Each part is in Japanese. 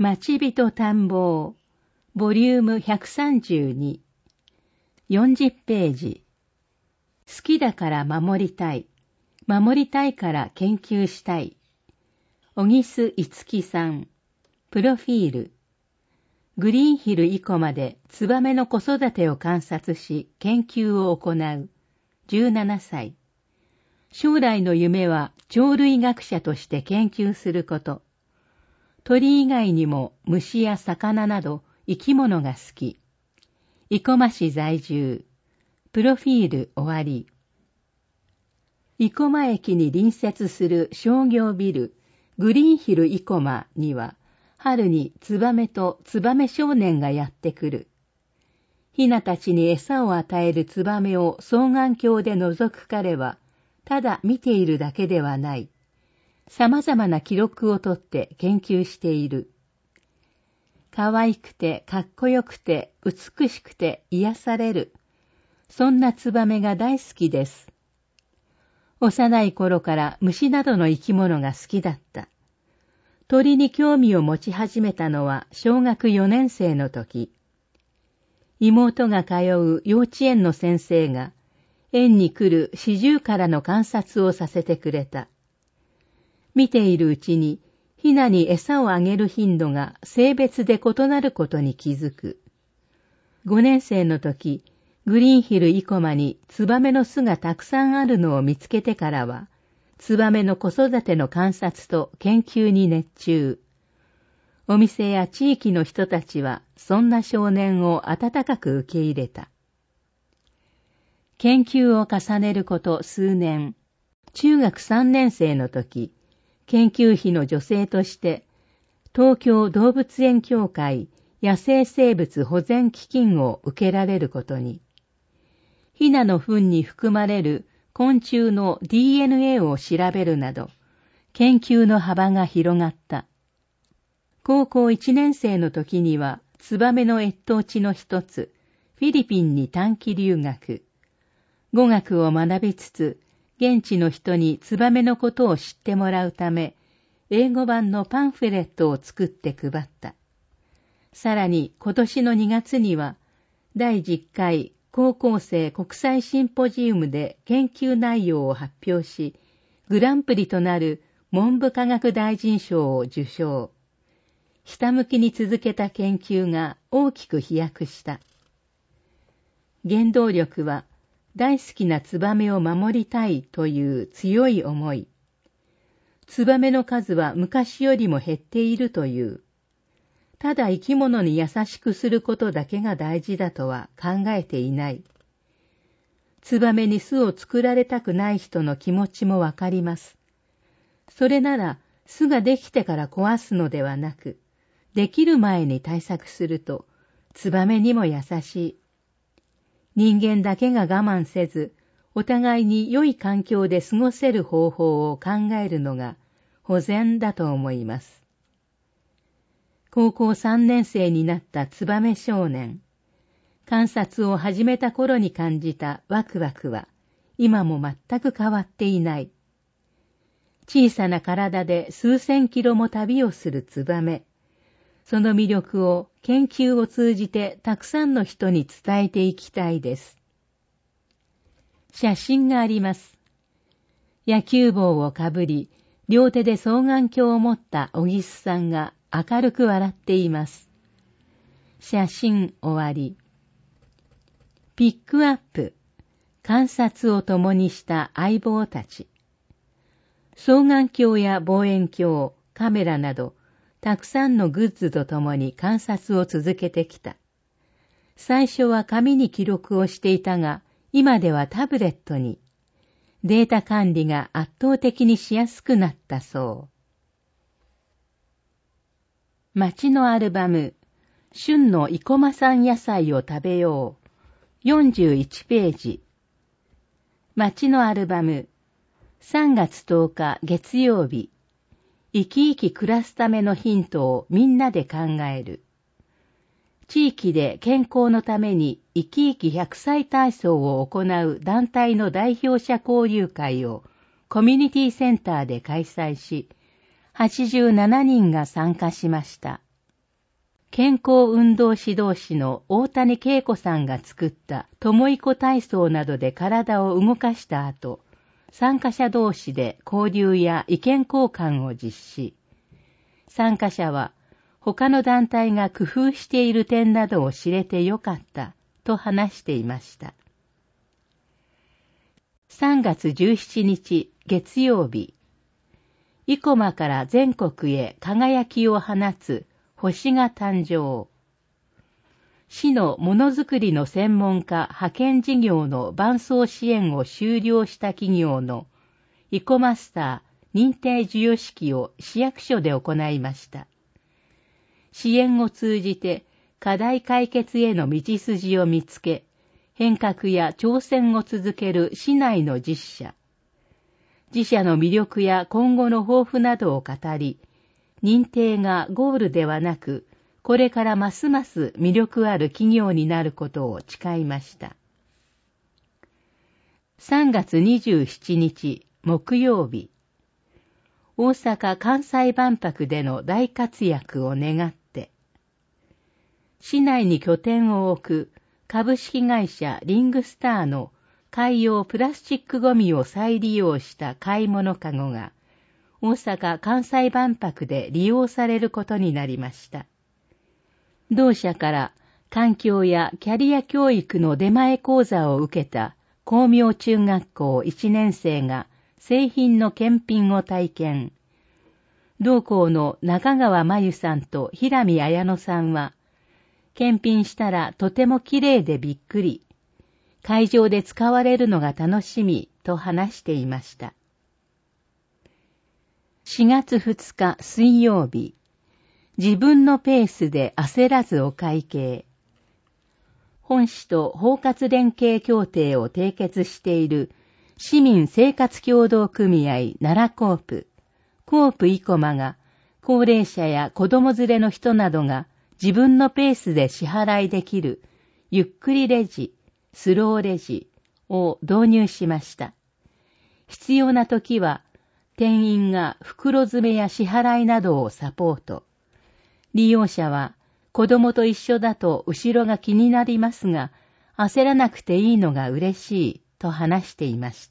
町人探訪、ボリューム132、40ページ。好きだから守りたい。守りたいから研究したい。小木須五木さん。プロフィール。グリーンヒル以降までツバメの子育てを観察し研究を行う。17歳。将来の夢は鳥類学者として研究すること。鳥以外にも虫や魚など生き物が好き。生駒市在住。プロフィール終わり。生駒駅に隣接する商業ビル、グリーンヒル生駒には、春にツバメとツバメ少年がやってくる。ヒナたちに餌を与えるツバメを双眼鏡で覗く彼は、ただ見ているだけではない。様々な記録をとって研究している。可愛くてかっこよくて美しくて癒される。そんなツバメが大好きです。幼い頃から虫などの生き物が好きだった。鳥に興味を持ち始めたのは小学4年生の時。妹が通う幼稚園の先生が園に来るシジュウカラの観察をさせてくれた。見ているうちに、ヒナに餌をあげる頻度が性別で異なることに気づく。5年生の時、グリーンヒル生駒にツバメの巣がたくさんあるのを見つけてからは、ツバメの子育ての観察と研究に熱中。お店や地域の人たちは、そんな少年を温かく受け入れた。研究を重ねること数年、中学3年生の時、研究費の助成として、東京動物園協会野生生物保全基金を受けられることに、ヒナの糞に含まれる昆虫の DNA を調べるなど、研究の幅が広がった。高校1年生の時には、ツバメの越冬地の一つ、フィリピンに短期留学。語学を学びつつ、現地の人にツバメのことを知ってもらうため、英語版のパンフレットを作って配った。さらに今年の2月には、第10回高校生国際シンポジウムで研究内容を発表し、グランプリとなる文部科学大臣賞を受賞。ひたむきに続けた研究が大きく飛躍した。原動力は、大好きなツバメを守りたいという強い思い。ツバメの数は昔よりも減っているという。ただ生き物に優しくすることだけが大事だとは考えていない。ツバメに巣を作られたくない人の気持ちもわかります。それなら巣ができてから壊すのではなく、できる前に対策すると、ツバメにも優しい。人間だけが我慢せず、お互いに良い環境で過ごせる方法を考えるのが保全だと思います。高校3年生になったツバメ少年。観察を始めた頃に感じたワクワクは今も全く変わっていない。小さな体で数千キロも旅をするツバメ。その魅力を研究を通じてたくさんの人に伝えていきたいです。写真があります。野球帽をかぶり、両手で双眼鏡を持った小木須さんが明るく笑っています。写真終わり。ピックアップ。観察を共にした相棒たち。双眼鏡や望遠鏡、カメラなど、たくさんのグッズとともに観察を続けてきた。最初は紙に記録をしていたが、今ではタブレットに。データ管理が圧倒的にしやすくなったそう。町のアルバム、旬の生駒産野菜を食べよう。41ページ。町のアルバム、3月10日月曜日。生き生き暮らすためのヒントをみんなで考える。地域で健康のために生き生き100歳体操を行う団体の代表者交流会をコミュニティセンターで開催し、87人が参加しました。 健康運動指導士の大谷恵子さんが作った友いこ体操などで体を動かした後、参加者同士で交流や意見交換を実施。参加者は他の団体が工夫している点などを知れてよかったと話していました。3月17日月曜日、生駒から全国へ輝きを放つ星が誕生。市のものづくりの専門家派遣事業の伴走支援を終了した企業の生駒スター認定授与式を市役所で行いました。支援を通じて課題解決への道筋を見つけ、変革や挑戦を続ける市内の10社。自社の魅力や今後の抱負などを語り、認定がゴールではなく、これからますます魅力ある企業になることを誓いました。3月27日木曜日、大阪・関西万博での大活躍を願って、市内に拠点を置く株式会社リングスターの海洋プラスチックゴミを再利用した買い物かごが大阪・関西万博で利用されることになりました。同社から環境やキャリア教育の出前講座を受けた光明中学校1年生が製品の検品を体験。同校の中川真由さんと平見綾乃さんは、検品したらとても綺麗でびっくり。会場で使われるのが楽しみと話していました。4月2日水曜日、自分のペースで焦らずお会計。本市と包括連携協定を締結している市民生活協同組合奈良コープ生駒が高齢者や子供連れの人などが自分のペースで支払いできるゆっくりレジ、スローレジを導入しました。必要な時は店員が袋詰めや支払いなどをサポート。利用者は子供と一緒だと後ろが気になりますが、焦らなくていいのが嬉しいと話していました。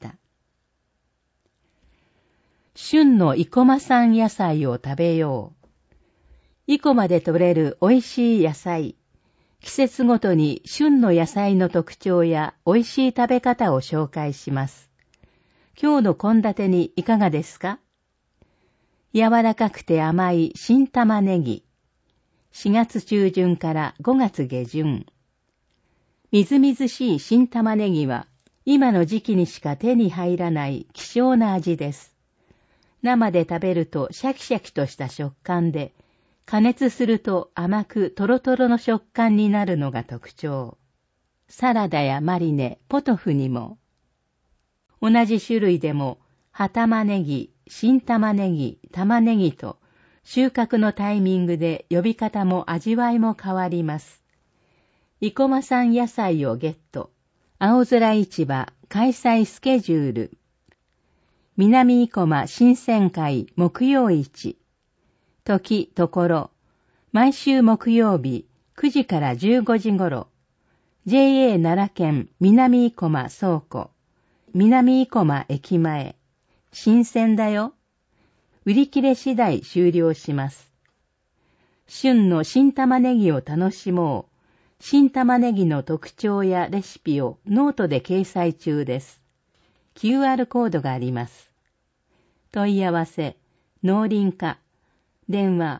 旬の生駒産野菜を食べよう。生駒で採れる美味しい野菜。季節ごとに旬の野菜の特徴や美味しい食べ方を紹介します。今日の献立にいかがですか？柔らかくて甘い新玉ねぎ。4月中旬から5月下旬。みずみずしい新玉ねぎは今の時期にしか手に入らない希少な味です。生で食べるとシャキシャキとした食感で、加熱すると甘くトロトロの食感になるのが特徴。サラダやマリネ、ポトフにも。同じ種類でも、葉玉ねぎ、新玉ねぎ、玉ねぎと、収穫のタイミングで呼び方も味わいも変わります。生駒産野菜をゲット。青空市場開催スケジュール。南生駒新鮮会木曜市。時、ところ。毎週木曜日9時から15時頃。JA 奈良県南生駒倉庫。南生駒駅前。新鮮だよ。売り切れ次第終了します。旬の新玉ねぎを楽しもう。新玉ねぎの特徴やレシピをノートで掲載中です。QR コードがあります。問い合わせ、農林課、電話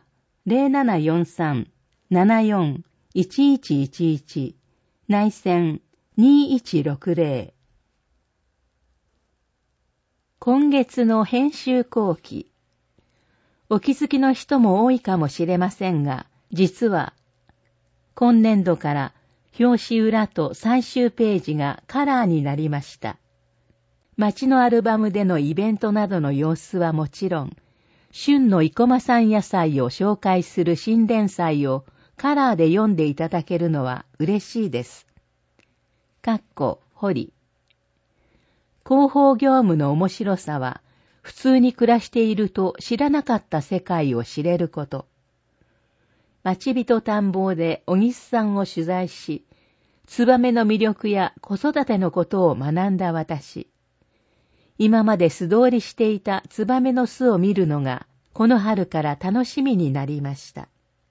0743-74-1111、内線2160。今月の編集後期。お気づきの人も多いかもしれませんが、実は、今年度から表紙裏と最終ページがカラーになりました。町のアルバムでのイベントなどの様子はもちろん、旬の生駒産野菜を紹介する新連載をカラーで読んでいただけるのは嬉しいです。堀。広報業務の面白さは、普通に暮らしていると知らなかった世界を知れること。 町人探訪で小木さんを取材し、ツバメの魅力や子育てのことを学んだ私。今まで素通りしていたツバメの巣を見るのが、この春から楽しみになりました。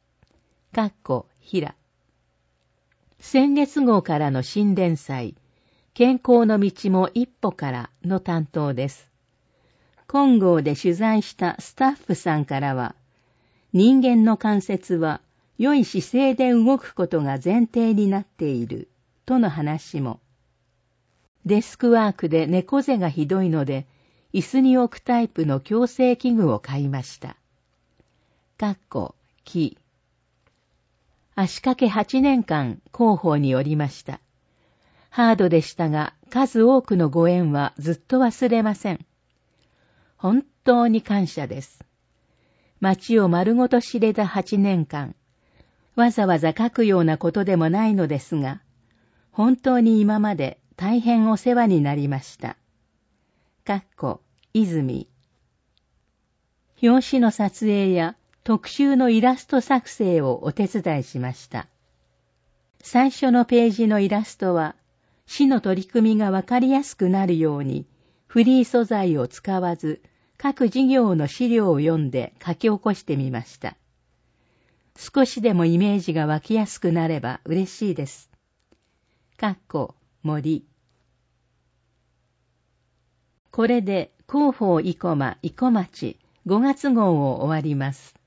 平。先月号からの新連載、健康の道も一歩からの担当です。今号で取材したスタッフさんからは、人間の関節は良い姿勢で動くことが前提になっているとの話も。デスクワークで猫背がひどいので、椅子に置くタイプの矯正器具を買いました。足掛け8年間広報におりました。ハードでしたが、数多くのご縁はずっと忘れません。本当に感謝です。街を丸ごと知れた8年間、わざわざ書くようなことでもないのですが、本当に今まで大変お世話になりました。泉。表紙の撮影や特集のイラスト作成をお手伝いしました。最初のページのイラストは、市の取り組みがわかりやすくなるように、フリー素材を使わず、各事業の資料を読んで書き起こしてみました。少しでもイメージが湧きやすくなれば嬉しいです。森。これで広報生駒生駒町5月号を終わります。